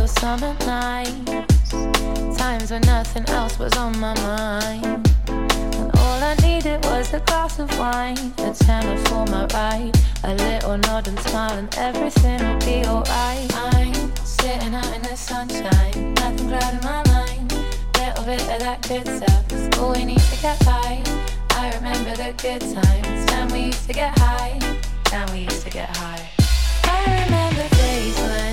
summer nights, times when nothing else was on my mind. And all I needed was a glass of wine, a tenner for my ride, a little nod and smile, and everything will be alright. I'm sitting out in the sunshine, nothing clouding my mind. Little bit of that good stuff, it's all we need to get by. I remember the good times, time we used to get high, time we used to get high. I remember days when